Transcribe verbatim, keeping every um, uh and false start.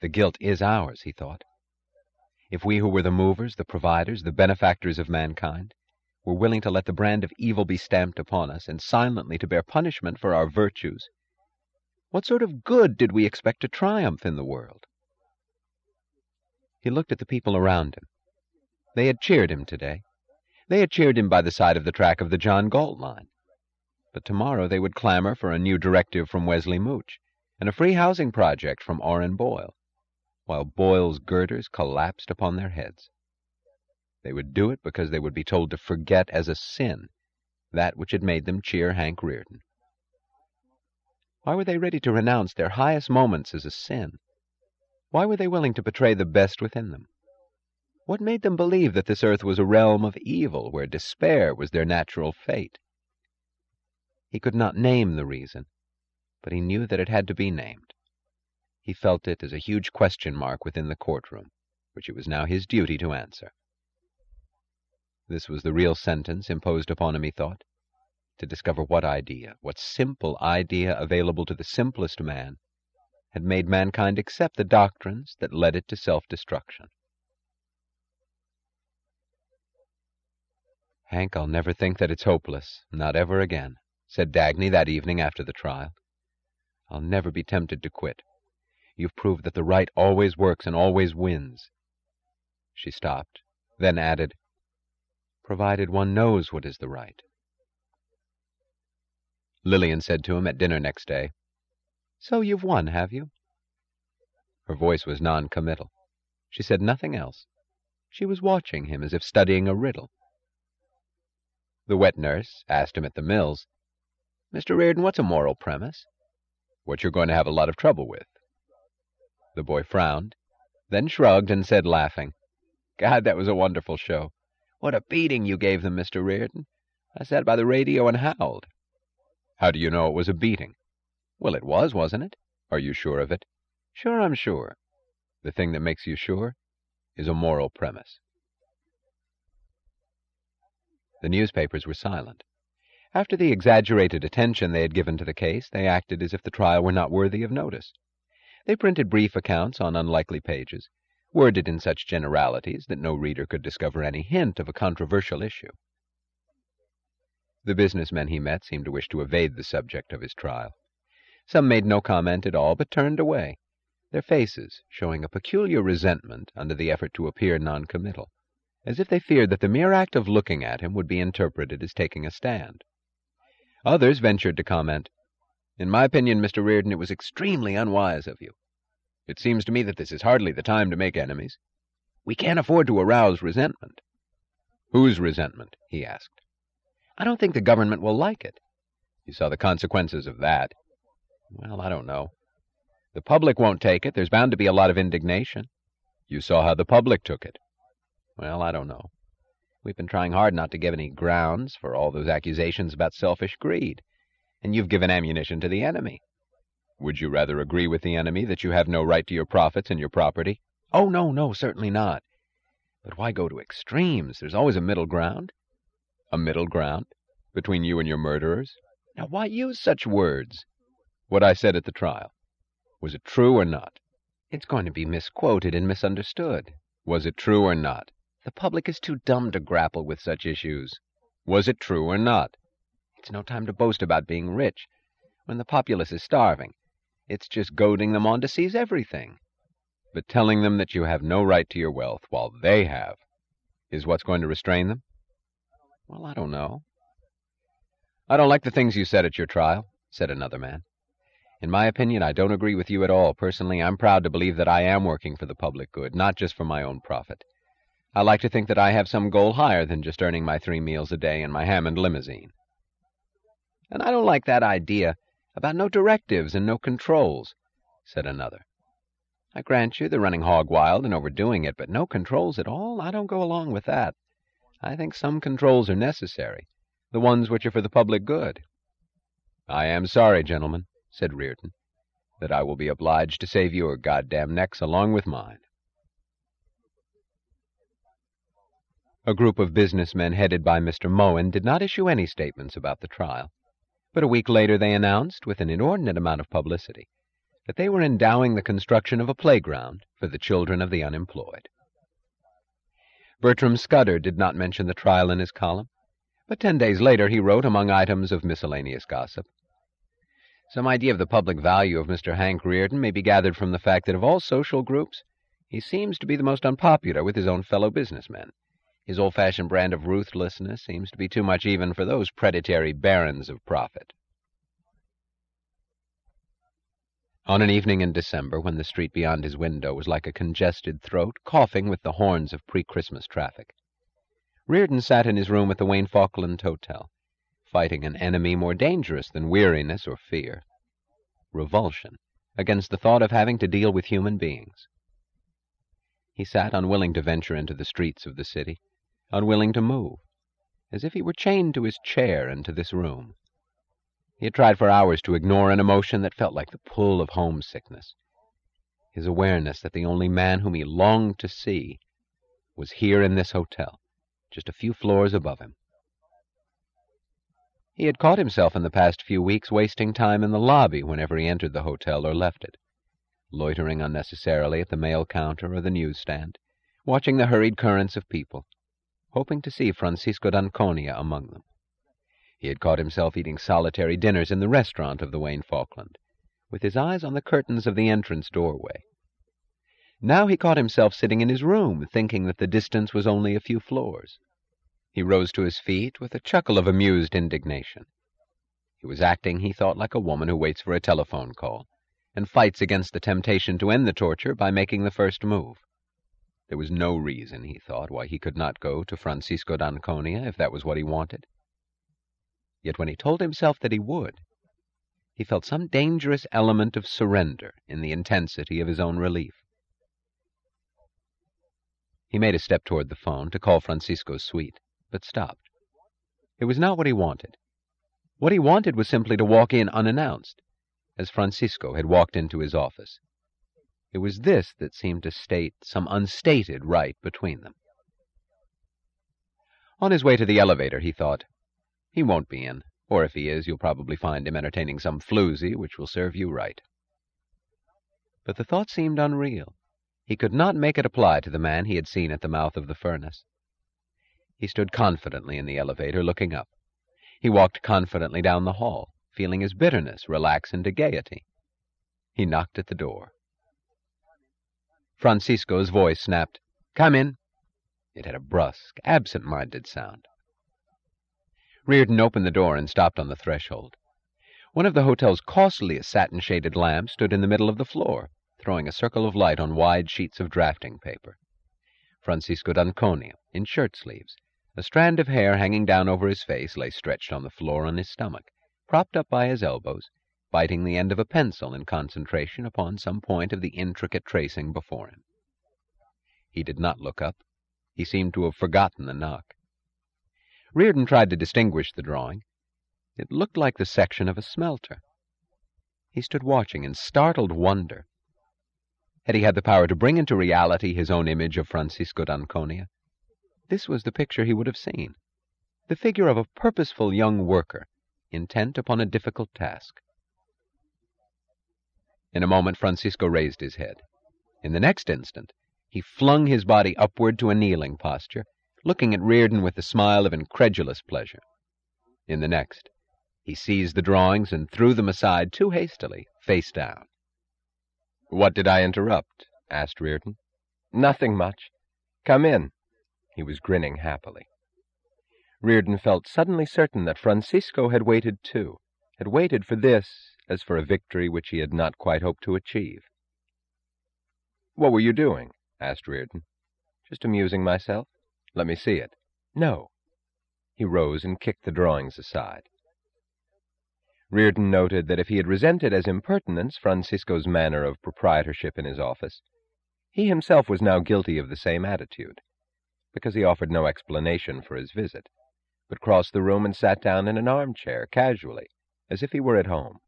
The guilt is ours, he thought. If we who were the movers, the providers, the benefactors of mankind, were willing to let the brand of evil be stamped upon us, and silently to bear punishment for our virtues, what sort of good did we expect to triumph in the world? He looked at the people around him. They had cheered him today. They had cheered him by the side of the track of the John Galt line. But tomorrow they would clamor for a new directive from Wesley Mooch and a free housing project from Orrin Boyle, while Boyle's girders collapsed upon their heads. They would do it because they would be told to forget as a sin that which had made them cheer Hank Rearden. Why were they ready to renounce their highest moments as a sin? Why were they willing to betray the best within them? What made them believe that this earth was a realm of evil, where despair was their natural fate? He could not name the reason, but he knew that it had to be named. He felt it as a huge question mark within the courtroom, which it was now his duty to answer. This was the real sentence imposed upon him, he thought, to discover what idea, what simple idea available to the simplest man, had made mankind accept the doctrines that led it to self-destruction. "Hank, I'll never think that it's hopeless, not ever again," said Dagny that evening after the trial. "I'll never be tempted to quit. You've proved that the right always works and always wins." She stopped, then added, "Provided one knows what is the right." Lillian said to him at dinner next day, "So you've won, have you?" Her voice was non-committal. She said nothing else. She was watching him as if studying a riddle. The wet nurse asked him at the mills, "Mister Rearden, what's a moral premise?" "What you're going to have a lot of trouble with." The boy frowned, then shrugged and said, laughing, "God, that was a wonderful show. What a beating you gave them, Mister Rearden. I sat by the radio and howled." "How do you know it was a beating?" "Well, it was, wasn't it?" "Are you sure of it?" "Sure, I'm sure." "The thing that makes you sure is a moral premise." The newspapers were silent. After the exaggerated attention they had given to the case, they acted as if the trial were not worthy of notice. They printed brief accounts on unlikely pages, worded in such generalities that no reader could discover any hint of a controversial issue. The businessmen he met seemed to wish to evade the subject of his trial. Some made no comment at all, but turned away, their faces showing a peculiar resentment under the effort to appear non-committal, as if they feared that the mere act of looking at him would be interpreted as taking a stand. Others ventured to comment, "In my opinion, Mister Rearden, it was extremely unwise of you. It seems to me that this is hardly the time to make enemies. We can't afford to arouse resentment." "Whose resentment?" he asked. "I don't think the government will like it." "You saw the consequences of that." "Well, I don't know." "The public won't take it. There's bound to be a lot of indignation." "You saw how the public took it." "Well, I don't know. We've been trying hard not to give any grounds for all those accusations about selfish greed, and you've given ammunition to the enemy." "Would you rather agree with the enemy that you have no right to your profits and your property?" "Oh, no, no, certainly not. But why go to extremes? There's always a middle ground." "A middle ground? Between you and your murderers?" "Now, why use such words?" "What I said at the trial. Was it true or not?" "It's going to be misquoted and misunderstood." "Was it true or not?" "The public is too dumb to grapple with such issues." "Was it true or not?" "It's no time to boast about being rich, when the populace is starving. It's just goading them on to seize everything." "But telling them that you have no right to your wealth, while they have, is what's going to restrain them?" "Well, I don't know." "I don't like the things you said at your trial," said another man. "In my opinion, I don't agree with you at all. Personally, I'm proud to believe that I am working for the public good, not just for my own profit. I like to think that I have some goal higher than just earning my three meals a day in my Hammond limousine." "And I don't like that idea about no directives and no controls," said another. "I grant you they're running hog wild and overdoing it, but no controls at all? I don't go along with that. I think some controls are necessary, the ones which are for the public good." "I am sorry, gentlemen," said Rearden, "that I will be obliged to save your goddamn necks along with mine." A group of businessmen headed by Mister Moen did not issue any statements about the trial, but a week later they announced, with an inordinate amount of publicity, that they were endowing the construction of a playground for the children of the unemployed. Bertram Scudder did not mention the trial in his column, but ten days later he wrote, among items of miscellaneous gossip, "Some idea of the public value of Mister Hank Reardon may be gathered from the fact that of all social groups, he seems to be the most unpopular with his own fellow businessmen. His old-fashioned brand of ruthlessness seems to be too much even for those predatory barons of profit." On an evening in December, when the street beyond his window was like a congested throat, coughing with the horns of pre-Christmas traffic, Reardon sat in his room at the Wayne Falkland Hotel, fighting an enemy more dangerous than weariness or fear, revulsion against the thought of having to deal with human beings. He sat unwilling to venture into the streets of the city, unwilling to move, as if he were chained to his chair and to this room. He had tried for hours to ignore an emotion that felt like the pull of homesickness, his awareness that the only man whom he longed to see was here in this hotel, just a few floors above him. He had caught himself in the past few weeks wasting time in the lobby whenever he entered the hotel or left it, loitering unnecessarily at the mail counter or the newsstand, watching the hurried currents of people, hoping to see Francisco d'Anconia among them. He had caught himself eating solitary dinners in the restaurant of the Wayne Falkland, with his eyes on the curtains of the entrance doorway. Now he caught himself sitting in his room, thinking that the distance was only a few floors. He rose to his feet with a chuckle of amused indignation. He was acting, he thought, like a woman who waits for a telephone call, and fights against the temptation to end the torture by making the first move. There was no reason, he thought, why he could not go to Francisco d'Anconia if that was what he wanted. Yet when he told himself that he would, he felt some dangerous element of surrender in the intensity of his own relief. He made a step toward the phone to call Francisco's suite, but stopped. It was not what he wanted. What he wanted was simply to walk in unannounced, as Francisco had walked into his office. It was this that seemed to state some unstated right between them. On his way to the elevator, he thought, "He won't be in, or if he is, you'll probably find him entertaining some floozy which will serve you right." But the thought seemed unreal. He could not make it apply to the man he had seen at the mouth of the furnace. He stood confidently in the elevator, looking up. He walked confidently down the hall, feeling his bitterness relax into gaiety. He knocked at the door. Francisco's voice snapped, "Come in." It had a brusque, absent-minded sound. Reardon opened the door and stopped on the threshold. One of the hotel's costliest satin-shaded lamps stood in the middle of the floor, throwing a circle of light on wide sheets of drafting paper. Francisco d'Anconia, in shirt-sleeves, a strand of hair hanging down over his face, lay stretched on the floor on his stomach, propped up by his elbows, biting the end of a pencil in concentration upon some point of the intricate tracing before him. He did not look up. He seemed to have forgotten the knock. Reardon tried to distinguish the drawing. It looked like the section of a smelter. He stood watching in startled wonder. Had he had the power to bring into reality his own image of Francisco d'Anconia, this was the picture he would have seen, the figure of a purposeful young worker, intent upon a difficult task. In a moment Francisco raised his head. In the next instant, he flung his body upward to a kneeling posture, looking at Reardon with a smile of incredulous pleasure. In the next, he seized the drawings and threw them aside too hastily, face down. "What did I interrupt?" asked Reardon. "Nothing much. Come in." He was grinning happily. Reardon felt suddenly certain that Francisco had waited too, had waited for this as for a victory which he had not quite hoped to achieve. "What were you doing?" asked Reardon. "Just amusing myself." "Let me see it." "No." He rose and kicked the drawings aside. Reardon noted that if he had resented as impertinence Francisco's manner of proprietorship in his office, he himself was now guilty of the same attitude, because he offered no explanation for his visit, but crossed the room and sat down in an armchair, casually, as if he were at home.